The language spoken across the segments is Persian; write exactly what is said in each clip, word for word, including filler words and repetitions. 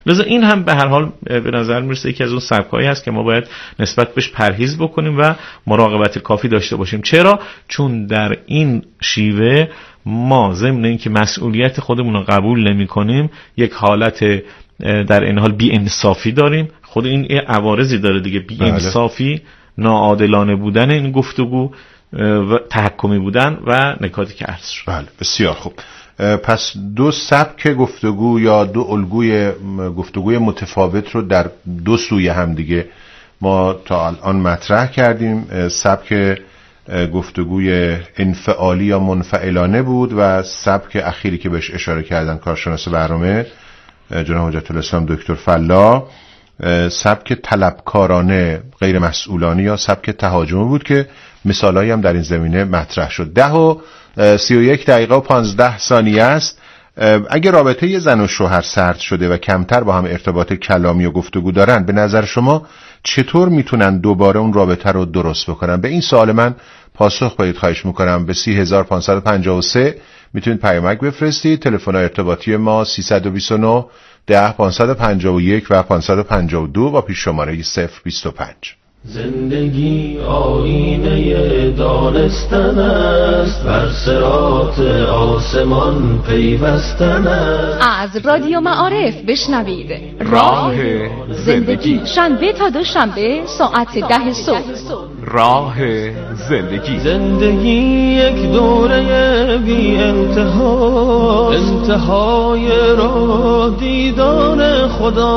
لذا این هم به هر حال به نظر میرسه یکی از اون سبکایی هست که ما باید نسبت بهش پرهیز بکنیم و مراقبت کافی داشته باشیم. چرا؟ چون در این شیوه ما ضمن اینکه مسئولیت خودمون رو قبول نمی کنیم، یک حالت در این حال بی انصافی داریم. خود این عوارضی داره دیگه، بی انصافی، ناعادلانه بودن این گفتگو و تحکمی بودن و نکاتی که عرض شد. بله بسیار خوب. پس دو سبک گفتگو یا دو الگوی گفتگوی متفاوت رو در دو سوی هم دیگه ما تا الان مطرح کردیم. سبک گفتگوی انفعالی یا منفعلانه بود و سبک اخیری که بهش اشاره کردن کارشناس برنامه جناب حجت الاسلام دکتر فلاح، سبک طلبکارانه غیر مسئولانه یا سبک تهاجمی بود که مثالایی هم در این زمینه مطرح شد. ده و سی و یک دقیقه و پانزده ثانیه است. اگه رابطه یه زن و شوهر سرد شده و کمتر با هم ارتباط کلامی و گفتگو دارن، به نظر شما چطور میتونن دوباره اون رابطه رو درست بکنن؟ به این سوال من پاسخ بدید خواهش میکنم. به سی هزار و پانصد و پنجاه و سه میتونید پیامک بفرستید. تلفن ارتباطی ما سیصد و بیست و نه ده پانصد و پنجاه و یک و پانصد و پنجاه و دو با پیش شماره صفر بیست و پنج. زندگی آینه دانستن است، بر صراط آسمان پیوستن است. از رادیو معارف بشنوید راه زندگی، شنبه تا دوشنبه ساعت ده صبح. راه زندگی. زندگی یک دوره بی انتها، انتهای راه دیدار خدا.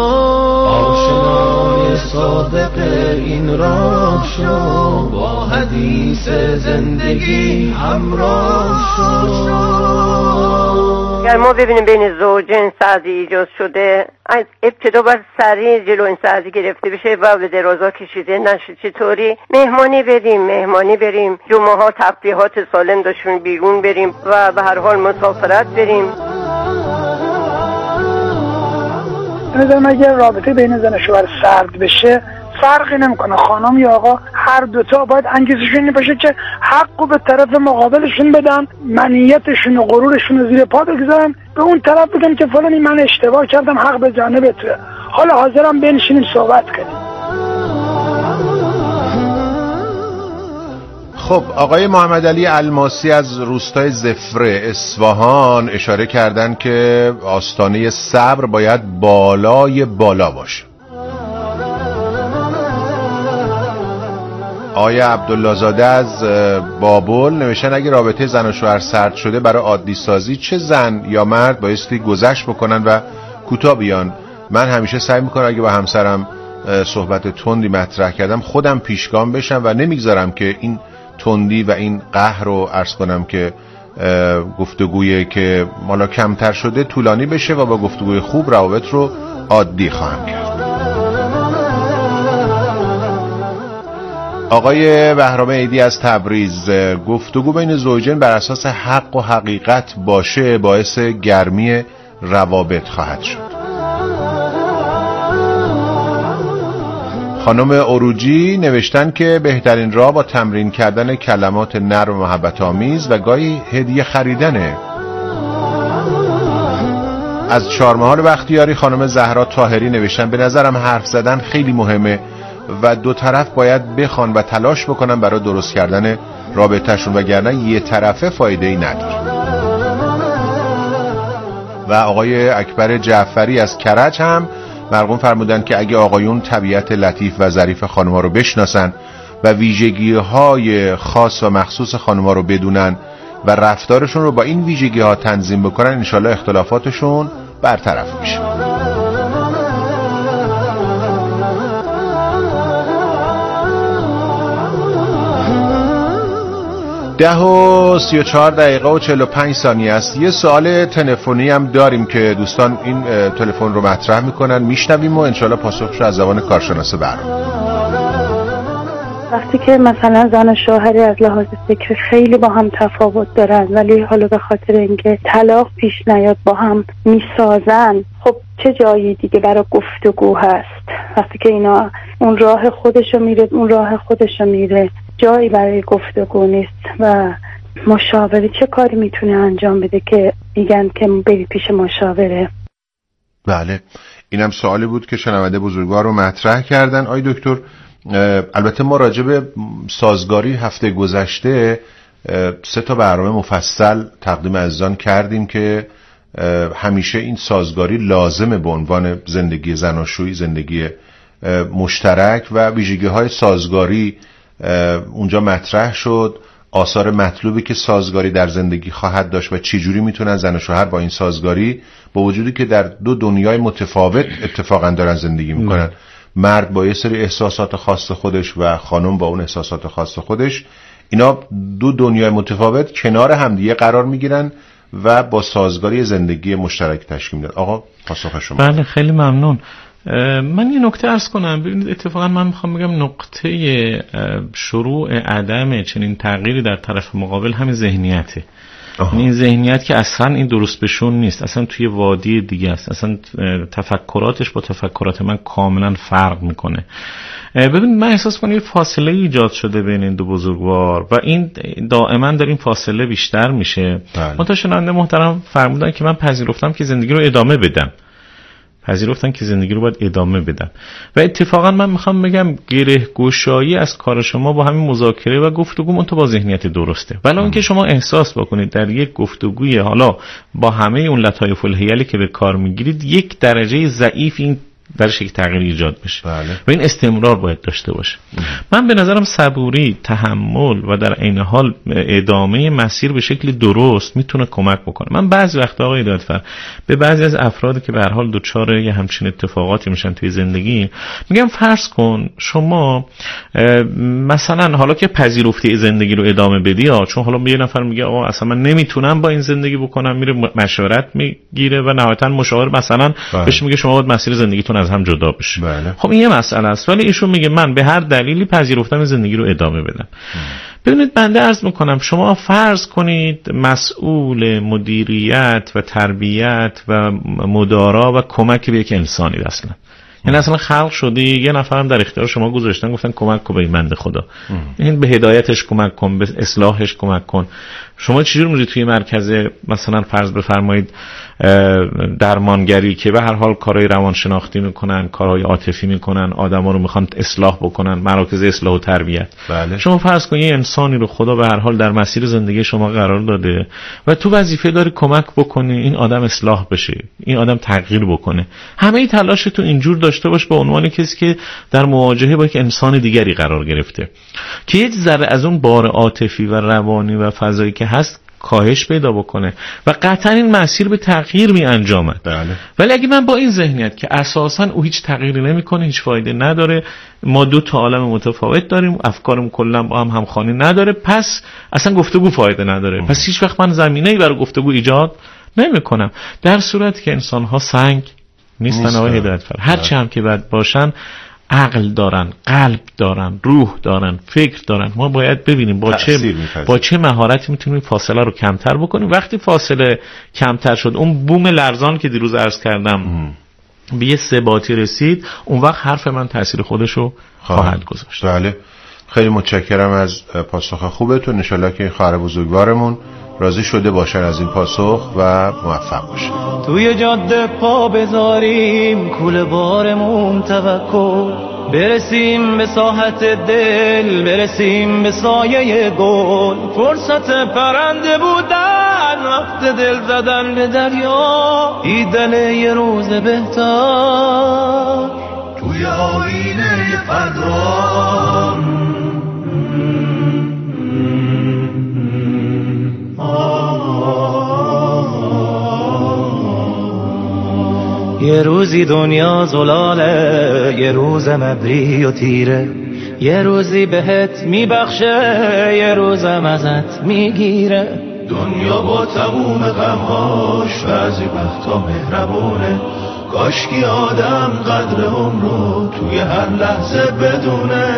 آشنای صادق این راه شو، با حدیث زندگی همراه شو. اگر ما ببینیم بین زوجین سعدی ایجاد شده، از ابتدا بر سریع جلو این سعدی گرفته بشه و به درازا کشیده نشه. چطوری مهمانی بریم مهمانی بریم جمعه ها تفریحات سالم داشتیم، بیرون بریم و به هر حال مسافرت بریم. نظرم اگر رابطه بین زن و شوهر سرد بشه، فرقی نمیکنه خانم یا آقا، هر دوتا باید انگیزشون این باشه که حقو به طرف مقابلشون بدن، منیتشون و غرورشون رو زیر پا بگذارن، به اون طرف بگن که فلانی من اشتباه کردم، حق به جانب توه، حالا حاضرم بنشینیم صحبت کنیم. خب آقای محمد علی الماسی از روستای زفره اصفهان اشاره کردن که آستانه صبر باید بالای بالا باشه. آقای عبدالله زاده از بابل نوشتن اگه رابطه زن و شوهر سرد شده، برای عادی سازی چه زن یا مرد بایستی گذشت بکنن و کوتاه بیان. من همیشه سعی میکنم اگه با همسرم صحبت تندی مطرح کردم خودم پیشگام بشم و نمیگذارم که این تندی و این قهر رو عرض کنم که گفتگویی که مالا کمتر شده طولانی بشه و با گفتگوی خوب روابط رو عادی خواهم کرد. آقای بهرام عیدی از تبریز، گفتگو بین زوجین بر اساس حق و حقیقت باشه باعث گرمی روابط خواهد شد. خانم اروجی نوشتن که بهترین راه با تمرین کردن کلمات نرم و محبت آمیز و گاهی هدیه خریدنه. از چهارمحال بختیاری خانم زهرا طاهری نوشتن به نظرم حرف زدن خیلی مهمه و دو طرف باید بخوان و تلاش بکنن برای درست کردن رابطهشون، وگرنه یه طرفه فایده ای نداره. و آقای اکبر جعفری از کرج هم مرقوم فرمودن که اگه آقایون طبیعت لطیف و ظریف خانم‌ها رو بشناسن و ویژگی‌های خاص و مخصوص خانم‌ها رو بدونن و رفتارشون رو با این ویژگی‌ها تنظیم بکنن، انشالله اختلافاتشون برطرف میشه. ده و سی و چهار دقیقه و چهل و پنج ثانیه است. یه سوال تلفنی هم داریم که دوستان این تلفن رو مطرح میکنن، میشنویم و انشالله پاسخش رو از زبان کارشناس برنامه. وقتی که مثلا زن و شوهری از لحاظ فکر خیلی با هم تفاوت دارن ولی حالا به خاطر اینکه طلاق پیش نیاد با هم میسازن، خب چه جایی دیگه برای گفتگو هست؟ وقتی که اینا اون راه خودشو میره اون راه خودشو میره جایی برای گفتگو نیست و مشاوره چه کاری میتونه انجام بده که میگن که برید پیش مشاوره؟ بله، اینم سوالی بود که شنونده بزرگوار رو مطرح کردن. آی دکتر، البته ما راجع به سازگاری هفته گذشته سه تا برنامه مفصل تقدیم عزیزان کردیم که همیشه این سازگاری لازمه به عنوان زندگی زناشویی، زندگی مشترک، و ویژگی‌های سازگاری اونجا مطرح شد، آثار مطلوبی که سازگاری در زندگی خواهد داشت و چه جوری میتونن زن و شوهر با این سازگاری، با وجودی که در دو دنیای متفاوت اتفاقا دارن زندگی میکنن، مرد با یه سری احساسات خاص خودش و خانم با اون احساسات خاص خودش، اینا دو دنیای متفاوت کنار همدیگه قرار میگیرن و با سازگاری زندگی مشترک تشکیل میدن. آقا پاسخ شما. بله خیلی ممنون. من یه نکته عرض کنم. ببینید اتفاقا من میخوام بگم نقطه شروع عدم چنین تغییری در طرف مقابل همین ذهنیته. این ذهنیت که اصلا این درست بشون نیست، اصلا توی وادی دیگه است، اصلا تفکراتش با تفکرات من کاملا فرق میکنه. ببین من احساس کنم یه فاصله ایجاد شده بین این دو بزرگوار و این دائما در این فاصله بیشتر میشه. منتها شنونده محترم فرمودن که من پذیرفتم که زندگی رو ادامه بدم، پذیرفتن که زندگی رو باید ادامه بدن و اتفاقا من میخوام بگم گره گشایی از کار شما با همین مذاکره و گفتگو منتها با ذهنیت درسته. ولی اون که شما احساس بکنید در یک گفتگوی حالا با همه اون لطایف الحیلی که به کار میگیرید یک درجه ضعیف این درش یک تغییر ایجاد بشه. بله. و این استمرار باید داشته باشه. ام. من به نظرم صبوری، تحمل و در عین حال ادامه مسیر به شکل درست میتونه کمک بکنه. من بعضی وقتا آقای دادفر به بعضی از افرادی که به هر حال دچار یه همچین اتفاقاتی میشن توی زندگی میگم فرض کن شما مثلا حالا که پذیرفتی زندگی رو ادامه بدی ها، چون حالا یه نفر میگه آقا اصلا من نمیتونم با این زندگی بکنم، میره مشورت میگیره و نهایتا مشاور مثلا بهش میگه شما باید مسیر زندگیتون از هم جدا بشه. بله. خب این یه مسئله است، ولی ایشون میگه من به هر دلیلی پذیرفتم زندگی رو ادامه بدم. ببینید بنده عرض میکنم شما فرض کنید مسئول مدیریت و تربیت و مدارا و کمک به یک انسانی اصلا، یعنی اصلا خلق شدی یه نفرم در اختیار شما گذاشتن گفتن کمک کن به این بنده خدا، این به هدایتش کمک کن، به اصلاحش کمک کن. شما چجور میرید توی مرکز مثلا فرض بفرمایید درمانگری که به هر حال کارهای روانشناختی میکنن، کارهای عاطفی میکنن، آدما رو میخوان اصلاح بکنن، مراکز اصلاح و تربیت. بله. شما فرض کنید یه انسانی رو خدا به هر حال در مسیر زندگی شما قرار داده و تو وظیفه داری کمک بکنی این آدم اصلاح بشه، این آدم تغییر بکنه. همه تلاش تو اینجور داشته باش به عنوان کسی که در مواجهه با یک انسان دیگری قرار گرفته که یک ذره از اون بار عاطفی و روانی و فضایی که هست کاهش پیدا بکنه و قطعا این مسیر به تغییر می انجامد. بله. ولی اگه من با این ذهنیت که اساسا او هیچ تغییری نمیکنه، هیچ فایده نداره، ما دو تا عالم متفاوت داریم، افکارم کلا با هم همخوانی نداره، پس اصلا گفتگو فایده نداره. ام. پس هیچ وقت من زمینه‌ای برای گفتگو ایجاد نمیکنم. در صورتی که انسان ها سنگ نیستن آقای هدایتفر، هر چی هم که بد باشن عقل دارن، قلب دارن، روح دارن، فکر دارن. ما باید ببینیم با چه با چه مهارتی میتونیم فاصله رو کمتر بکنیم. وقتی فاصله کمتر شد، اون بوم لرزان که دیروز عرض کردم ام. به یه ثباتی رسید، اون وقت حرف من تاثیر خودشو خواهد گذاشت. بله. خیلی متشکرم از پاسخ خوبتون. ان شاءالله که خواهر بزرگوارمون راضی شده باشن از این پاسخ و موفق باشن. توی جاده پا بذاریم کوله بارمون توکل، برسیم به ساحت دل، برسیم به سایه گل، فرصت پرنده بودن، وقت دل زدن به دریا، دیدن یه روز بهتر توی آینه فردا. یه روزی دنیا زلاله، یه روز مبری و تیره، یه روزی بهت میبخشه، یه روزم ازت میگیره. دنیا با تموم غمهاش بعضی وقتا مهربونه، کاشکی آدم قدر عمرو توی هر لحظه بدونه.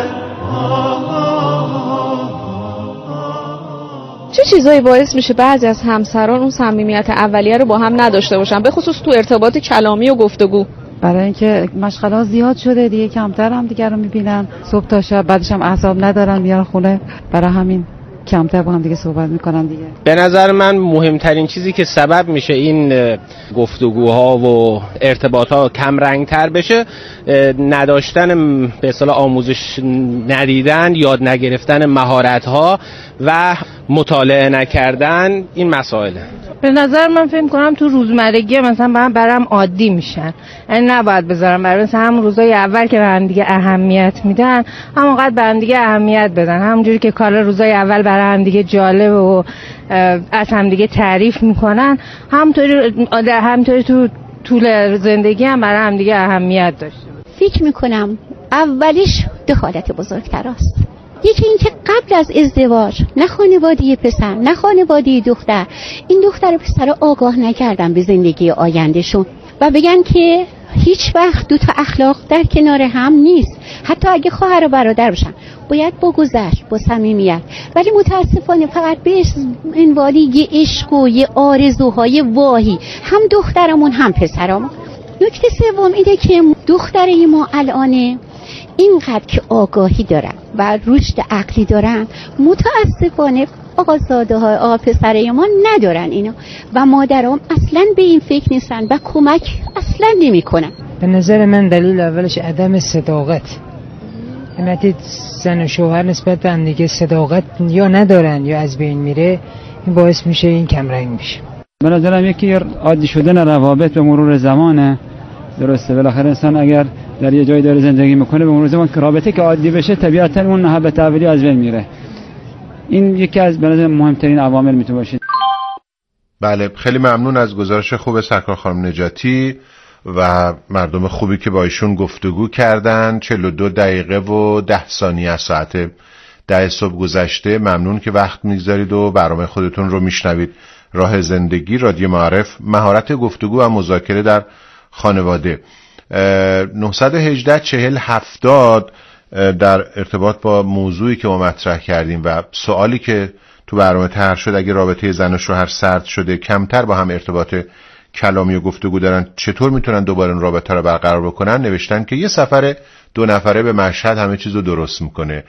چه چیزایی باعث میشه بعضی از همسران اون صمیمیت اولیه رو با هم نداشته باشن، به خصوص تو ارتباط کلامی و گفتگو؟ برای اینکه مشغله زیاد شده دیگه، کمتر هم دیگه رو میبینن، صبح تا شب، بعدش هم اعصاب ندارن میارن خونه، برای همین کمتر با هم دیگه صحبت میکنن دیگه. به نظر من مهمترین چیزی که سبب میشه این گفتگوها و ارتباطها کم رنگتر بشه نداشتن به اصطلاح آموزش ندیدن، یاد نگرفتن مهارت‌ها و مطالعه نکردن این مسائله. به نظر من فکر کنم تو روزمرگی مثلا برام برام عادی میشن، یعنی نباید بذارم برای مثلا همون روزای اول که به هم دیگه اهمیت میدن همونقدر به هم دیگه اهمیت بدن، همونجوری که کار روزای اول برای هم دیگه جالب و از هم دیگه تعریف میکنن همونطوری همونطوری تو طول زندگی هم برای هم دیگه اهمیت داشته. فکر میکنم اولیش دخالت بزرگتر است. یکی این که قبل از ازدواج نه خانواده پسر نه خانواده دختر این دختر و پسر آگاه نکردن به زندگی آیندهشون و بگن که هیچ وقت دو تا اخلاق در کنار هم نیست، حتی اگه خواهر و برادر باشن باید با گذشت با صمیمیت، ولی متاسفانه فقط به عنوان یه عشق و یه آرزوهای واهی هم دخترمون هم پسرمون. نکته سوم اینه که دختره ما الان اینقدر که آگاهی دارن و رشد عقلی دارن متاسفانه آقازاده های آقا پسره ما ندارن اینو و مادرام اصلا به این فکر نیستن و کمک اصلا نمی کنن. به نظر من دلیل اولش عدم صداقت، وقتی زن و شوهر نسبت به هم دیگه صداقت یا ندارن یا از بین میره این باعث میشه این کم رنگ میشه. به نظرم یکی عادی شدن روابط به مرور زمانه. درسته بالاخره انسان اگر در یه جای داره زندگی میکنه به مرور زمان که رابطه که عادی بشه طبیعتا اون محبت اولی از بین میره. این یکی از به نظر مهمترین عوامل میتونه باشه. بله خیلی ممنون از گزارش خوب سرکار خانم نجاتی و مردم خوبی که با ایشون گفتگو کردن. چهل و دو دقیقه و ده ثانیه از ساعت ده صبح گذشته. ممنون که وقت میگذارید و برنامه خودتون رو میشنوید. راه زندگی، رادیو معارف، مهارت گفتگو و مذاکره در خانواده. نه یک هشت چهل هفتاد در ارتباط با موضوعی که ما مطرح کردیم و سوالی که تو برنامه طرح شد، اگه رابطه زن و شوهر سرد شده کمتر با هم ارتباط کلامی و گفتگو دارن چطور میتونن دوباره این رابطه رو برقرار بکنن، نوشتن که یه سفر دو نفره به مشهد همه چیز رو درست میکنه.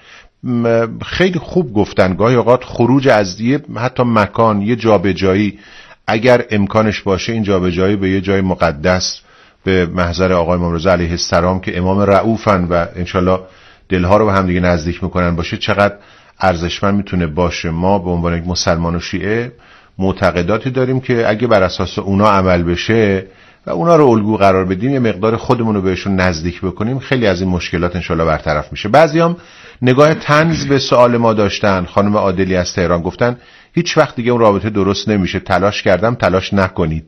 خیلی خوب گفتن گاهی اوقات خروج از یه حتی مکان، یه جابجایی اگر امکانش باشه، این جابجایی به یه جای مقدس به محضر آقای امام رضا علیه السلام که امام رؤوفن و انشالله دلها رو به هم دیگه نزدیک میکنن باشه، چقدر ارزشمند میتونه باشه. ما به عنوان یک مسلمان و شیعه معتقداتی داریم که اگه بر اساس اونا عمل بشه و اونا رو الگو قرار بدیم، یه مقدار خودمون رو بهشون نزدیک بکنیم، خیلی از این مشکلات انشالله برطرف میشه. بعضیام نگاه طنز به سوال ما داشتن. خانم عادلی از تهران گفتن هیچ وقت دیگه اون رابطه درست نمیشه، تلاش کردم تلاش نکنید.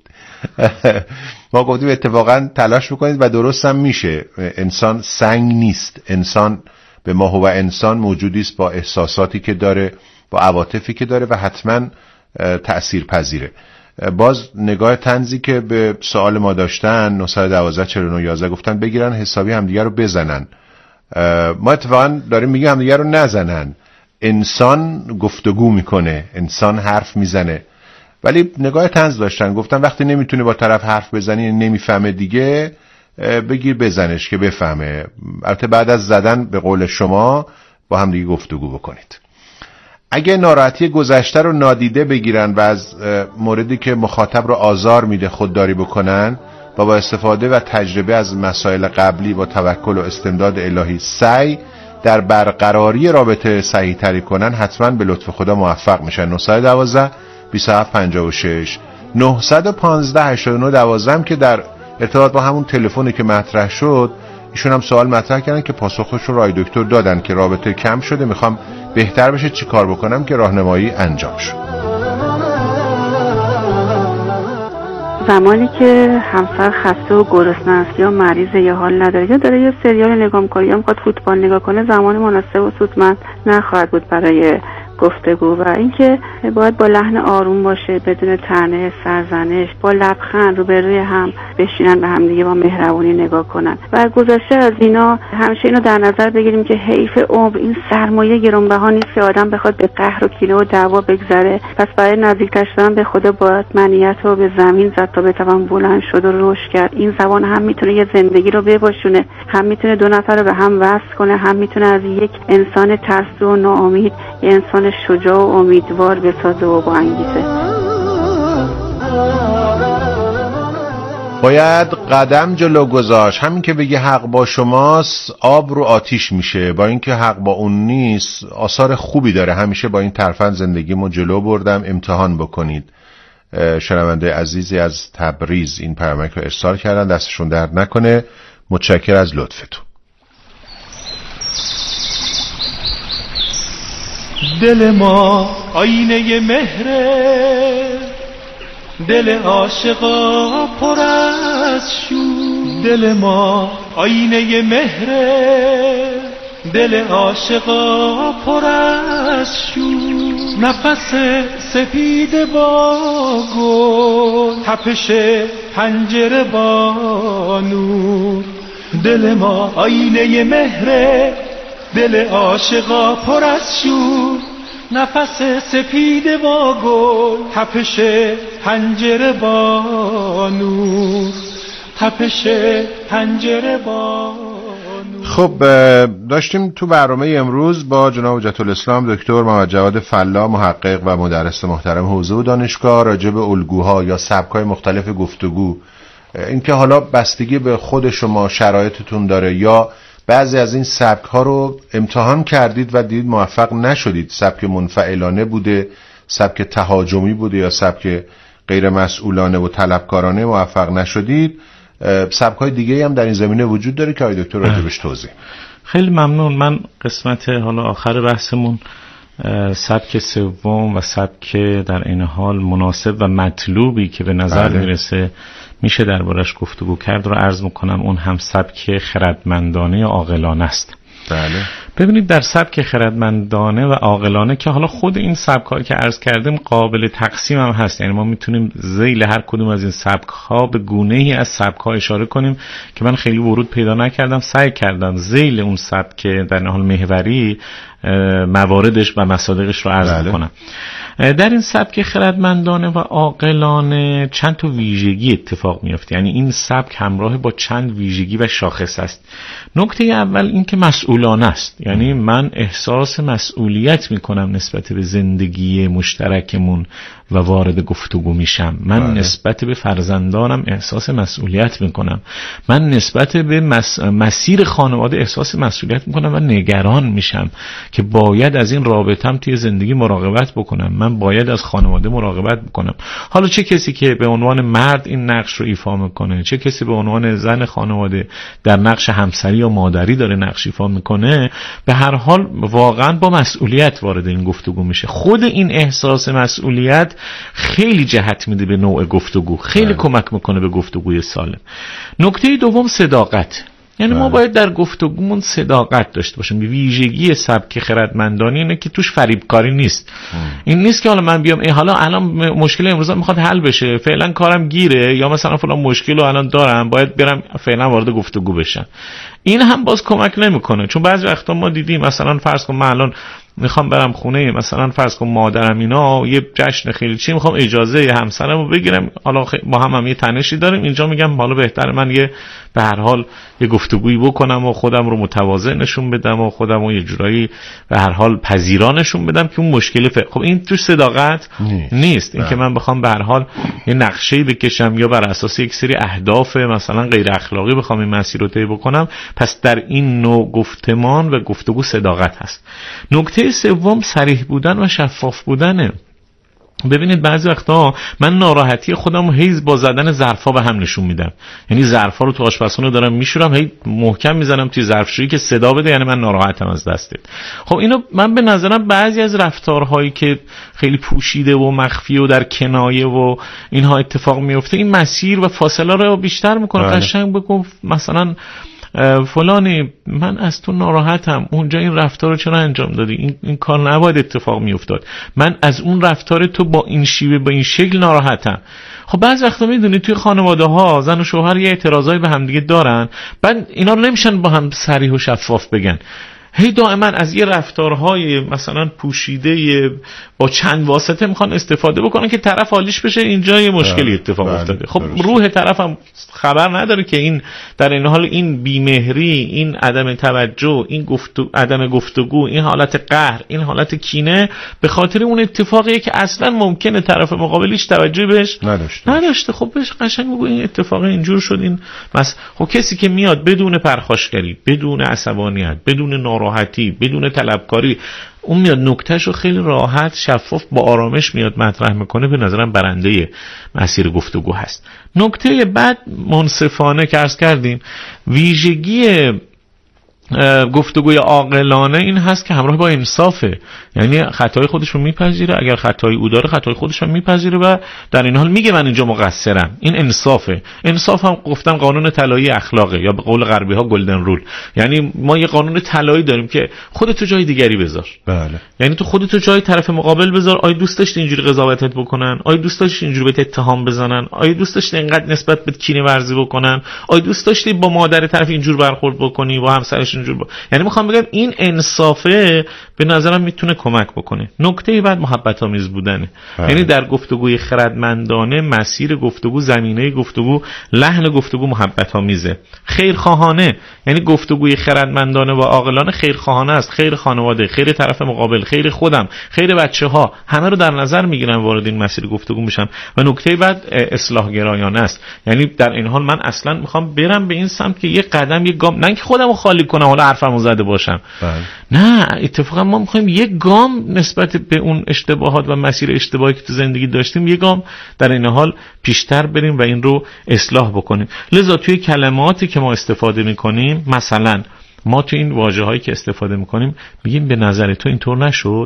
ما گفتیم اتفاقا تلاش بکنید و درست هم میشه. انسان سنگ نیست، انسان به ما هو انسان موجودی است با احساساتی که داره، با عواطفی که داره و حتما تأثیر پذیره. باز نگاه طنزی که به سوال ما داشتن نه یک یک چهل و نه یازده گفتن بگیرن حسابی همدیگه رو بزنن. ما اتفاقا داریم میگیم همدیگه رو نزنن. انسان گفتگو میکنه، انسان حرف میزنه، ولی نگاه طنز داشتن گفتن وقتی نمیتونه با طرف حرف بزنی، نمیفهمه دیگه، بگیر بزنش که بفهمه. البته بعد از زدن به قول شما با هم دیگه گفتگو بکنید. اگه ناراحتی گذشته رو نادیده بگیرن و از موردی که مخاطب رو آزار میده خودداری بکنن و با استفاده و تجربه از مسائل قبلی با توکل و استمداد الهی سعی در برقراری رابطه صحیح تری کنن، حتما به لطف خدا موفق میشن. نه یک دو بیست و هفت پنجاه و شش نه یک پنج هشتاد و نه دوازده هم که در ارتباط با همون تلفنی که مطرح شد ایشون هم سوال مطرح کردن که پاسخش رو رای دکتر دادن که رابطه کم شده، میخوام بهتر بشه چی کار بکنم که راهنمایی انجام شد. زمانی که همسر خسته و گرسنه است یا مریض یا حال نداره یا داره یه سریال نگاه می‌کنه یا می‌خواد فوتبال نگاه کنه، زمان مناسب و سودمند نخواهد بود برای گفتگو و اینکه باید با لحن آروم باشه، بدون طعنه، سرزنش، با لبخند روبروی هم بشینن، به هم دیگه با مهربونی نگاه کنن. و گذشته از اینا همیشه اینو در نظر بگیریم که حیف عمر این سرمایه گرانبها نیست که آدم بخواد به قهر و کینه و دعوا بگذره. پس برای نزدیکتر شدن به خدا باید منیت رو به زمین زد تا بتوان بلند شد و رشد کرد. این زبان هم میتونه یه زندگی رو بباشونه. هم میتونه دو نفر رو به هم وصل کنه، هم میتونه از یک انسان ترسو و ناامید یه انسان شجاع و امیدوار بسازه و با انگیزه. باید قدم جلو گذاشت. همین که بگی حق با شماست آب رو آتیش میشه، با اینکه حق با اون نیست آثار خوبی داره. همیشه با این ترفند زندگیمو جلو بردم. امتحان بکنید. شنونده عزیزی از تبریز این پیامک رو ارسال کردن، دستشون درد نکنه. متشکر از لطفتون. دل ما آینه مهره، دل عاشقا پر از شور. دل ما آینه مهره، دل عاشقا پر از شور. نفس سپید با گل، تپش پنجره با نور. دل ما آینه مهره، دل عاشقا پر از شور. نفس سپید با گل، تپش پنجره با نور. تپش پنجره با نور. خب داشتیم تو برنامه امروز با جناب حجت الاسلام دکتر محمد جواد فلا، محقق و مدرس محترم حوزه و دانشگاه، راجع به الگوها یا سبک‌های مختلف گفتگو، اینکه حالا بستگی به خود شما شرایطتون داره یا بعضی از این سبک ها رو امتحان کردید و دید موفق نشدید، سبک منفعلانه بوده، سبک تهاجمی بوده یا سبک غیر مسئولانه و طلبکارانه موفق نشدید. سبک های دیگه هم در این زمینه وجود داره که آقای دکتر راجبش توضیح. خیلی ممنون. من قسمت حالا آخر بحثمون سبک سوم و سبک در این حال مناسب و مطلوبی که به نظر بله. میرسه میشه دربارش گفتگو کرد رو عرض میکنم. اون هم سبک خردمندانه یا عاقلانه است. بله. ببینید در سبک خردمندانه و عاقلانه که حالا خود این سبک‌هایی که عرض کردیم قابل تقسیم هم هست، یعنی ما میتونیم ذیل هر کدوم از این سبک‌ها به گونه‌ای از سبک‌ها اشاره کنیم که من خیلی ورود پیدا نکردم، سعی کردم ذیل اون سبک در حال محوری مواردش و مصادیقش رو عرض بله. کنم. در این سبک خردمندانه و عاقلانه چند تا ویژگی اتفاق میفته، یعنی این سبک همراه با چند ویژگی و شاخص است. نکته اول این که مسئولانه است، یعنی من احساس مسئولیت میکنم نسبت به زندگی مشترکمون و وارد گفتگو میشم. من بله. نسبت به فرزندانم احساس مسئولیت میکنم. من نسبت به مس... مسیر خانواده احساس مسئولیت میکنم و نگران میشم که باید از این رابطم توی زندگی مراقبت بکنم. من باید از خانواده مراقبت بکنم. حالا چه کسی که به عنوان مرد این نقش رو ایفا میکنه، چه کسی به عنوان زن خانواده در نقش همسری یا مادری داره نقش ایفا میکنه، به هر حال واقعا با مسئولیت وارد این گفتگو میشه. خود این احساس مسئولیت خیلی جهت میده به نوع گفتگو، خیلی بله. کمک میکنه به گفتگوی سالم. نکته دوم صداقت، یعنی بله. ما باید در گفتگومون صداقت داشته باشیم. ویژگی سبک خردمندانه اینه که توش فریبکاری نیست. هم. این نیست که حالا من بیام ای حالا الان مشکل امروز میخواد حل بشه، فعلا کارم گیره یا مثلا فلان مشکل رو الان دارم باید برم فعلا وارد گفتگو بشم. این هم باز کمک نمیکنه، چون بعضی وقتا ما دیدیم مثلا فرض کن من الان میخوام برم خونه مثلا فرض کن مادرم اینا یه جشن خیلی چی میخوام اجازه همسرمو بگیرم، حالا با هم هم یه تنشی داریم اینجا، میگم حالا بهتره من یه به هر حال یه گفتگویی بکنم و خودم رو متواضع نشون بدم و خودم رو یه جورایی به هر حال پذیرا نشون بدم که اون مشکل ف... خب این توش صداقت نیست, نیست. این که من بخوام به هر حال یه نقشه‌ای بکشم یا بر اساس یک سری اهداف مثلا غیر اخلاقی بخوام این مسیر رو طی بکنم، پس در این نوع گفتمان و گفتگو صداقت هست. نکته سوم صریح بودن و شفاف بودنه. ببینید بعضی وقتا من ناراحتی خودم رو هی با زدن ظرفا به هم نشون میدم، یعنی ظرفا رو تو آشپزخونه دارم میشورم هی محکم میزنم توی ظرفشویی که صدا بده، یعنی من ناراحتم از دستت. خب اینو من به نظرم بعضی از رفتارهایی که خیلی پوشیده و مخفی و در کنایه و اینها اتفاق میفته این مسیر و فاصله رو بیشتر میکنه. قشنگ بگم مثلا فلانی من از تو ناراحتم، اونجا این رفتار رو چرا انجام دادی، این, این کار نباید اتفاق میافتاد، من از اون رفتار تو با این شیوه با این شکل ناراحتم. خب بعضی وقتا میدونی توی خانواده ها زن و شوهر یه اعتراضایی به هم دیگه دارن، بعد اینا رو نمیشن با هم صریح و شفاف بگن، هی دائما از یه رفتارهای مثلا پوشیده با چند واسطه میخوان استفاده بکنن که طرف حالیش بشه، اینجا یه مشکلی اتفاق افتاده. خب روح طرف هم خبر نداره که این در این حال این بیمهری، این عدم توجه، این گفتگو، عدم گفتگو، این حالت قهر، این حالت کینه به خاطر اون اتفاقیه که اصلا ممکنه طرف مقابلش توجه بهش نداشته. نداشته. خب بهش قشنگ بگو این اتفاق اینجور شد. این بس خب کسی که میاد بدون پرخاشگری، بدون عصبانیت، بدون ناراحتی، بدون طلبکاری، اون میاد نکتهشو خیلی راحت، شفاف، با آرامش میاد مطرح میکنه، به نظرم برنده مسیر گفتگو هست. نکته بعد منصفانه که عرض کردیم، ویژگی گفتگوی عاقلانه این هست که همراه با انصافه. یعنی خطای خودش رو میپذیره، اگر خطای او داره خطای خودش رو میپذیره و در این حال میگه من اینجا مقصرم. این انصافه. انصاف هم گفتن قانون طلایی اخلاقه، یا به قول غربی ها گلدن رول. یعنی ما یه قانون طلایی داریم که خودتو جای دیگری بذار. بله. یعنی تو خودتو جای طرف مقابل بذار. آیا دوست داشتی اینجوری قضاوتت بکنن؟ آیا دوست داشتی اینجوری بهت اتهام بزنن؟ آیا دوست داشتی اینقدر نسبت بهت کینه ورزی بکنن؟ آیا دوست داشتی با مادر طرف اینجور برخورد بکنی، با همسرش اینجور با... یعنی میخوام بگم این انصافه به نظرم میتونه کمک بکنه. نکته بعد محبت آمیز بودنه. یعنی در گفتگوی خردمندانه مسیر گفتگو، زمینه گفتگو، لحن گفتگو محبت آمیزه، خیرخواهانه. یعنی گفتگوی خردمندانه و عاقلانه خیرخواهانه است. خیر خانواده، خیر طرف مقابل، خیر خودم، خیر بچه‌ها، همه رو در نظر میگیرم وارد این مسیر گفتگو میشم. و نکته بعد اصلاح گرایانه است. یعنی در این حال من اصلا میخوام برم به این سمت که یه قدم، یه گام، نه اینکه خودمو خالی کنم حالا حرفمو زده باشم. بله. نه، اتفاقا ما میخوایم یک گام نسبت به اون اشتباهات و مسیر اشتباهی که تو زندگی داشتیم یک گام در این حال پیشتر بریم و این رو اصلاح بکنیم. لذا توی کلماتی که ما استفاده میکنیم، مثلا ما تو این واژه‌هایی که استفاده میکنیم میگیم به نظر تو اینطور نشد،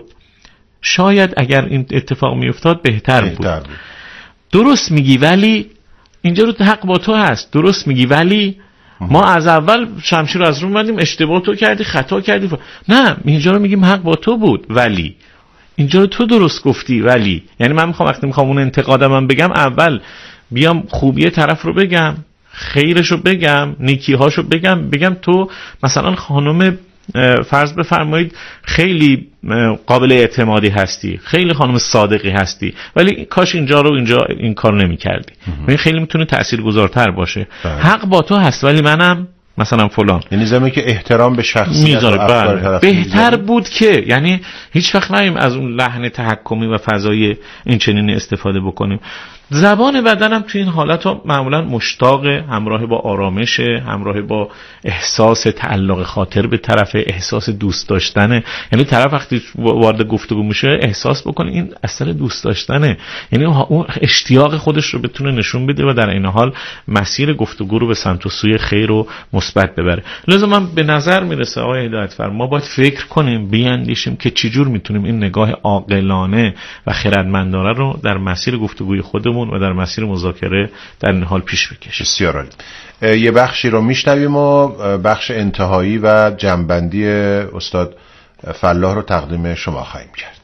شاید اگر این اتفاق میافتاد بهتر, بهتر بود. بود درست میگی ولی اینجا رو حق با تو هست. درست میگی ولی ما از اول شمشیر رو از رو اومدیم، اشتباه تو کردی، خطا کردی. ف... نه، اینجا رو میگیم حق با تو بود ولی اینجا رو تو درست گفتی ولی. یعنی من میخوام وقتی میخوام اون انتقادم بگم، اول بیام خوبی طرف رو بگم، خیرش رو بگم، نیکیهاش رو بگم، بگم تو مثلا خانم فرض بفرمایید خیلی قابل اعتمادی هستی، خیلی خانم صادقی هستی، ولی کاش اینجا رو اینجا این کار نمی کردی. این خیلی میتونه تاثیرگذارتر باشه. بله. حق با تو هست ولی منم مثلا فلان. یعنی زمین که احترام به شخصیت و افکار طرف بهتر بود که، یعنی هیچ وقت نیم از اون لحن تحکمی و فضای این چنینی استفاده بکنیم. زبان بدنم تو این حالت ها معمولا مشتاق، همراه با آرامش، همراه با احساس تعلق خاطر به طرف، احساس دوست داشتنه. یعنی طرف وقتی وارد گفتگو میشه احساس بکنه این اصلا دوست داشتنه، یعنی اون اشتیاق خودش رو بتونه نشون بده و در این حال مسیر گفتگو رو به سمت و سوی خیر و مثبت ببره. لازم من به نظر میرسه آقای هدایتفر ما باید فکر کنیم، بیاندیشیم که چجور میتونیم این نگاه عاقلانه و خردمندانه رو در مسیر گفتگوی خودمون و در مسیر مذاکره در این حال پیش بکشیم. بسیار عالی. یه بخشی رو میشنویم و بخش انتهایی و جنبندی استاد فلاح رو تقدیم شما خواهیم کرد.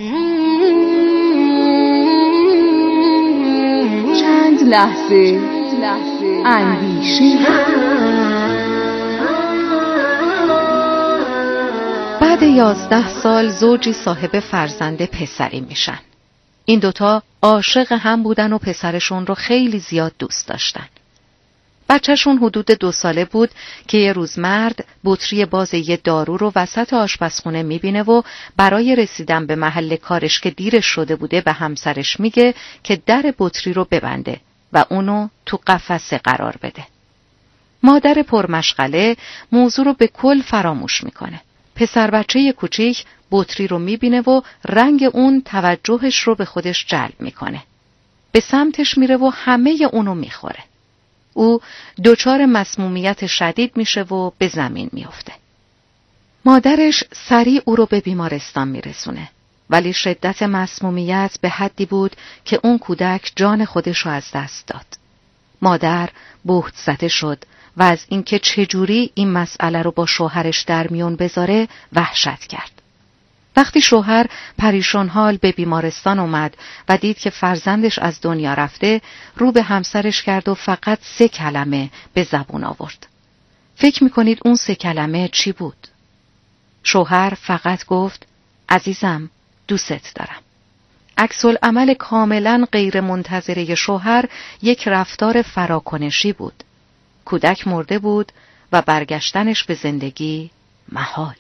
چند لحظه اندیشه. بعد یازده سال زوجی صاحب فرزند پسری میشن. این دوتا عاشق هم بودن و پسرشون رو خیلی زیاد دوست داشتن. بچهشون حدود دو ساله بود که یه روز مرد بطری باز یه دارو رو وسط آشپزخونه میبینه و برای رسیدن به محل کارش که دیرش شده بوده به همسرش میگه که در بطری رو ببنده و اونو تو قفسه قرار بده. مادر پرمشغله موضوع رو به کل فراموش میکنه. پسر بچه کوچیک بطری رو میبینه و رنگ اون توجهش رو به خودش جلب میکنه. به سمتش میره و همه اونو میخوره. او دچار مسمومیت شدید میشه و به زمین میافته. مادرش سریع او رو به بیمارستان میرسونه. ولی شدت مسمومیت به حدی بود که اون کودک جان خودش رو از دست داد. مادر بهت زده شد و از اینکه چجوری این مسئله رو با شوهرش در میون بذاره وحشت کرد. وقتی شوهر پریشان حال به بیمارستان اومد و دید که فرزندش از دنیا رفته، رو به همسرش کرد و فقط سه کلمه به زبون آورد. فکر میکنید اون سه کلمه چی بود؟ شوهر فقط گفت عزیزم دوست دارم. عکس‌العمل کاملاً غیر منتظره شوهر یک رفتار فراکنشی بود. کودک مرده بود و برگشتنش به زندگی محال.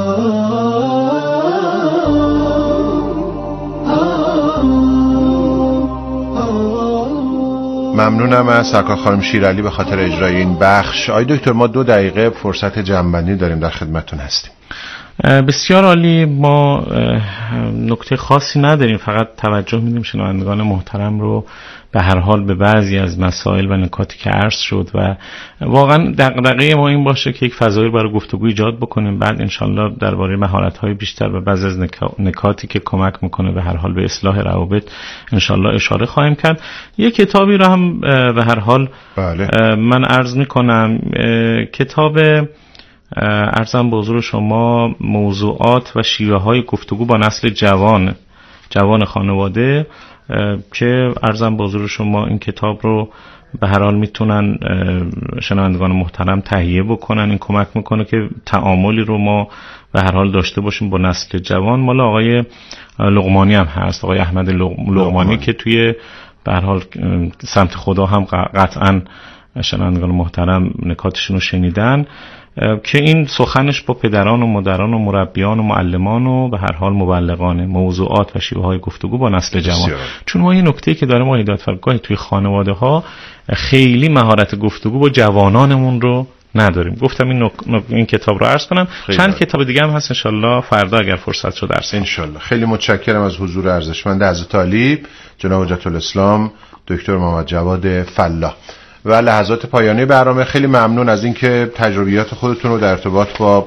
ممنونم از سرکار خانم شیرعلی به خاطر اجرای این بخش. آقای دکتر ما دو دقیقه فرصت جمع‌بندی داریم، در خدمتتون هستیم. بسیار عالی. ما نکته خاصی نداریم، فقط توجه میدیم شنوندگان محترم رو به هر حال به بعضی از مسائل و نکاتی که عرض شد و واقعا دغدغه ما این باشه که یک فضایی برای گفتگو ایجاد بکنیم، بعد انشالله درباره مهارت‌های بیشتر و بعضی از نکاتی که کمک میکنه به هر حال به اصلاح روابط انشالله اشاره خواهیم کرد. یک کتابی رو هم به هر حال بله. من عرض میکنم، کتاب عرضم به حضور شما موضوعات و شیوه های گفتگو با نسل جوان جوان خانواده که عرضم به حضور شما این کتاب رو به هر حال میتونن شنوندگان محترم تهیه بکنن. این کمک میکنه که تعاملی رو ما به هر حال داشته باشیم با نسل جوان. مال آقای لقمانی هم هست، آقای احمد لقمانی که توی به هر حال سمت خدا هم قطعاً شنوندگان محترم نکاتشون رو شنیدن که این سخنش با پدران و مادران و مربیان و معلمان و به هر حال مبلغان موضوعات و شیوه های گفتگو با نسل جوان. چون ما این نکته که داریم آقای دادفرگاهی توی خانواده ها خیلی مهارت گفتگو با جوانانمون رو نداریم. گفتم این, نک... این کتاب رو عرض کنم. چند کتاب دیگه هم هست انشالله فردا اگر فرصت شد عرض انشالله. خیلی متشکرم از حضور ارزشمند حضرت عالی جناب حجت الاسلام دکتر محمد جواد فلاح. و لحظات پایانی برنامه خیلی ممنون از اینکه تجربیات خودتون رو در ارتباط با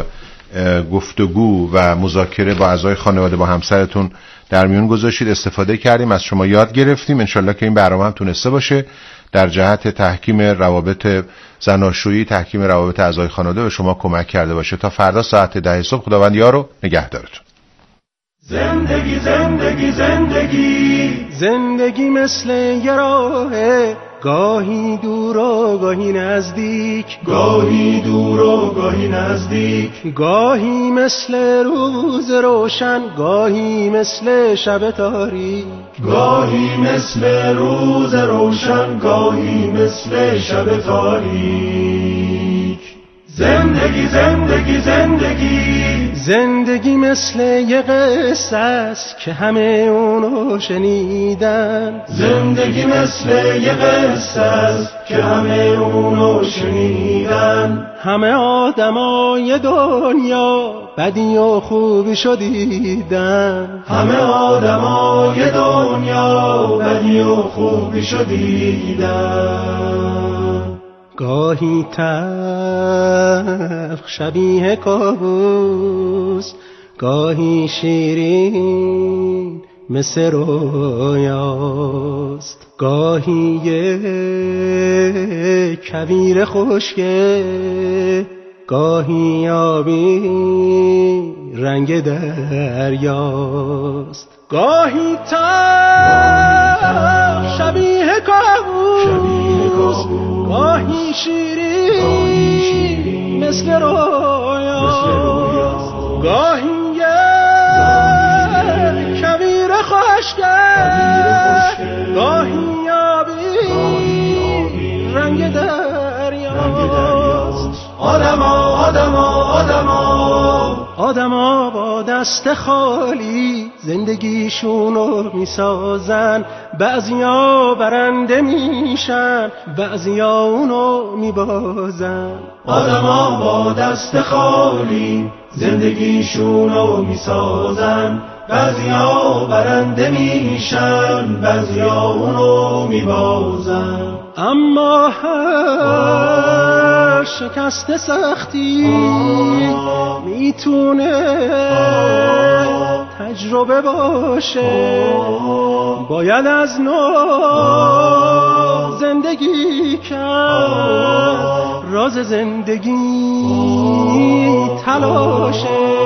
گفتگو و مذاکره با اعضای خانواده با همسرتون در میون گذاشتید، استفاده کردیم، از شما یاد گرفتیم. انشالله که این برنامه هم تونسته باشه در جهت تحکیم روابط زناشویی، تحکیم روابط اعضای خانواده به شما کمک کرده باشه. تا فردا ساعت ده صبح خداوند یار و نگهدارتون. زندگی زندگی زندگی زندگی مثل یه راهه، گاهی دور و گاهی نزدیک، گاهی دور و گاهی نزدیک، گاهی مثل روز روشن، گاهی مثل شب تاریک، گاهی مثل روز روشن، گاهی مثل شب تاریک. زندگی زندگی زندگی زندگی مثل یه قصه است که همه اونو شنیدن، زندگی مثل یه قصه است که همه اونو شنیدن. همه آدمای دنیا بدی و خوبی شدیدن، همه آدمای دنیا بدی و خوبی شدیدن. گاهی تلخ شبیه کابوس، گاهی شیرین مثل رویاست، گاهی یه کویر خشکه، گاهی آبی رنگ دریاست. گاهی تلخ شبیه کابوس، گاهی شیرین مثل رویاست، گاهی یه کویر خشکه، گاهی آبی رنگ دریاست. آدما آدما آدما آدما با دست خالی زندگیشونو میسازن، بعضیا برنده میشن، بعضیا اونو میبازن. آدما با دست خالی زندگیشونو میسازن، بعضیا برنده میشن، بعضیا اونو میبازن. اما هر شکست سختی میتونه تجربه باشه، باید از نو زندگی کرد، راز زندگی تلاشه.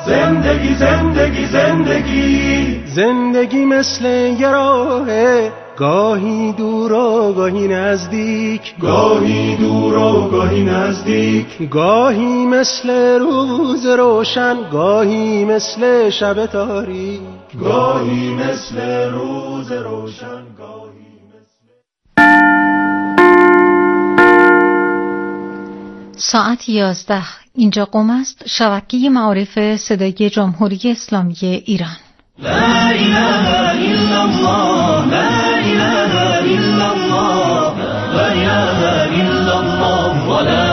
زندگی زندگی زندگی زندگی مثل یه راهه، گاهی دور و گاهی نزدیک، گاهی دور و گاهی نزدیک، گاهی مثل روز روشن، گاهی مثل شب تاریک، گاهی مثل روز روشن، گاهی ساعت یازده. اینجا قم است، شبکه معارف صدای جمهوری اسلامی ایران. لا اله الا الله، لا اله الا الله، لا اله الا الله، ولا